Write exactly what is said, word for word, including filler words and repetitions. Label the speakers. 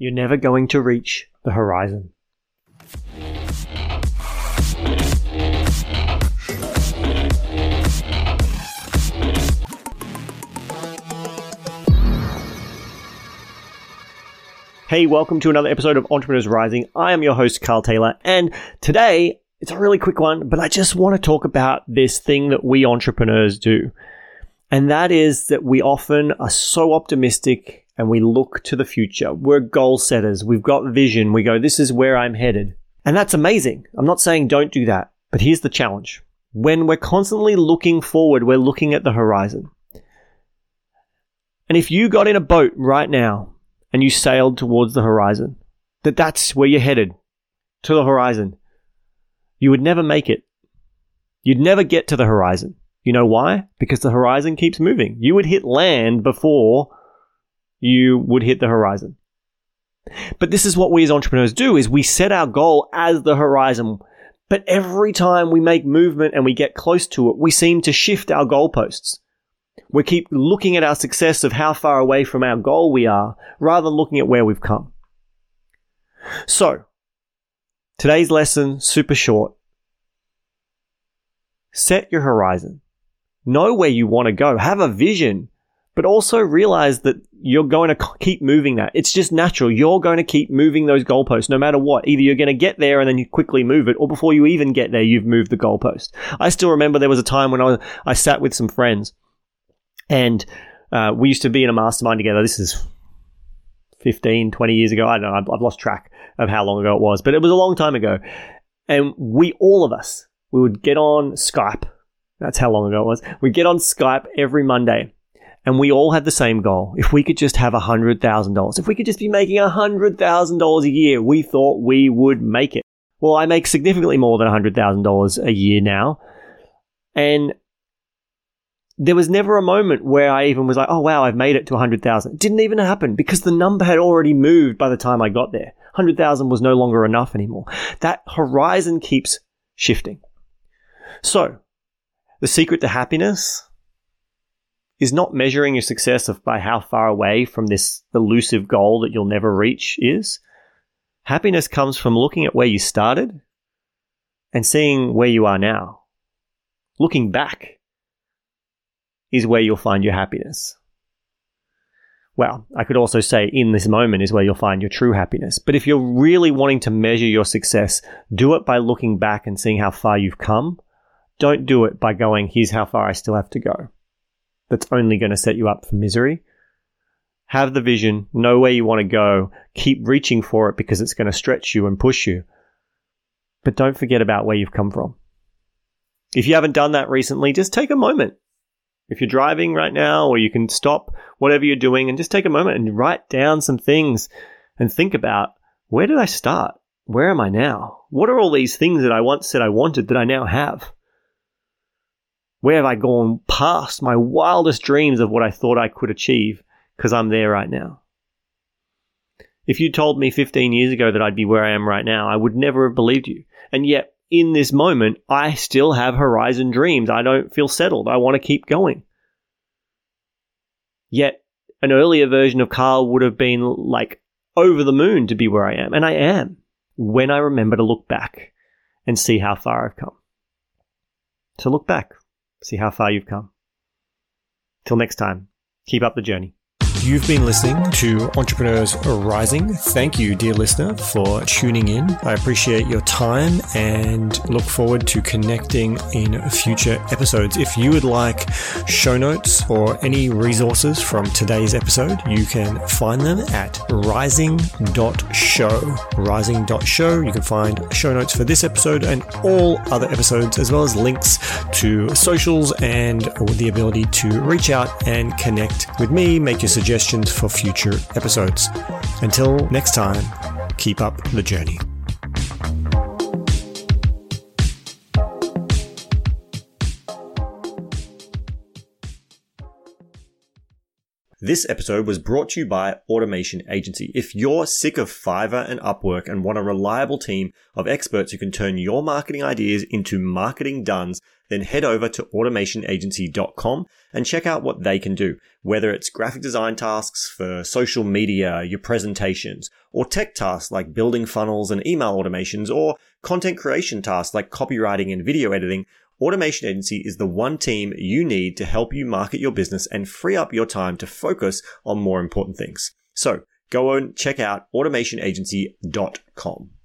Speaker 1: you're never going to reach the horizon. Hey, welcome to another episode of Entrepreneurs Rising. I am your host, Carl Taylor, and today it's a really quick one, but I just want to talk about this thing that we entrepreneurs do. And that is that we often are so optimistic and we look to the future. We're goal setters. We've got vision. We go, this is where I'm headed. And that's amazing. I'm not saying don't do that, but here's the challenge. When we're constantly looking forward, we're looking at the horizon. And if you got in a boat right now, and you sailed towards the horizon, that that's where you're headed, to the horizon, you would never make it. You'd never get to the horizon. You know why? Because the horizon keeps moving. You would hit land before you would hit the horizon. But this is what we as entrepreneurs do, is we set our goal as the horizon. But every time we make movement and we get close to it, we seem to shift our goalposts. We keep looking at our success of how far away from our goal we are, rather than looking at where we've come. So, today's lesson, super short. Set your horizon. Know where you want to go. Have a vision, but also realize that you're going to keep moving that. It's just natural. You're going to keep moving those goalposts no matter what. Either you're going to get there and then you quickly move it, or before you even get there, you've moved the goalpost. I still remember there was a time when I, was, I sat with some friends. And uh, we used to be in a mastermind together. This is fifteen, twenty years ago. I don't know. I've, I've lost track of how long ago it was, but it was a long time ago. And we, all of us, we would get on Skype. That's how long ago it was. We'd get on Skype every Monday. And we all had the same goal. If we could just have one hundred thousand dollars, if we could just be making one hundred thousand dollars a year, we thought we would make it. Well, I make significantly more than one hundred thousand dollars a year now. And there was never a moment where I even was like, oh, wow, I've made it to one hundred thousand. It didn't even happen because the number had already moved by the time I got there. one hundred thousand was no longer enough anymore. That horizon keeps shifting. So, the secret to happiness is not measuring your success of by how far away from this elusive goal that you'll never reach is. Happiness comes from looking at where you started and seeing where you are now. Looking back is where you'll find your happiness. Well, I could also say in this moment is where you'll find your true happiness. But if you're really wanting to measure your success, do it by looking back and seeing how far you've come. Don't do it by going, here's how far I still have to go. That's only going to set you up for misery. Have the vision, know where you want to go, keep reaching for it because it's going to stretch you and push you. But don't forget about where you've come from. If you haven't done that recently, just take a moment. If you're driving right now, or you can stop whatever you're doing and just take a moment and write down some things and think about, where did I start? Where am I now? What are all these things that I once said I wanted that I now have? Where have I gone past my wildest dreams of what I thought I could achieve because I'm there right now? If you told me fifteen years ago that I'd be where I am right now, I would never have believed you. And yet, in this moment, I still have horizon dreams. I don't feel settled. I want to keep going. Yet, an earlier version of Carl would have been like over the moon to be where I am. And I am, when I remember to look back and see how far I've come. So look back, see how far you've come. Till next time, keep up the journey.
Speaker 2: You've been listening to Entrepreneurs Rising. Thank you, dear listener, for tuning in. I appreciate your time and look forward to connecting in future episodes. If you would like show notes or any resources from today's episode, you can find them at rising dot show. rising dot show. You can find show notes for this episode and all other episodes, as well as links to socials and the ability to reach out and connect with me, make your suggestions for future episodes. Until next time, keep up the journey. This episode was brought to you by Automation Agency. If you're sick of Fiverr and Upwork and want a reliable team of experts who can turn your marketing ideas into marketing dones, then head over to automation agency dot com and check out what they can do. Whether it's graphic design tasks for social media, your presentations, or tech tasks like building funnels and email automations, or content creation tasks like copywriting and video editing, Automation Agency is the one team you need to help you market your business and free up your time to focus on more important things. So go and check out automation agency dot com.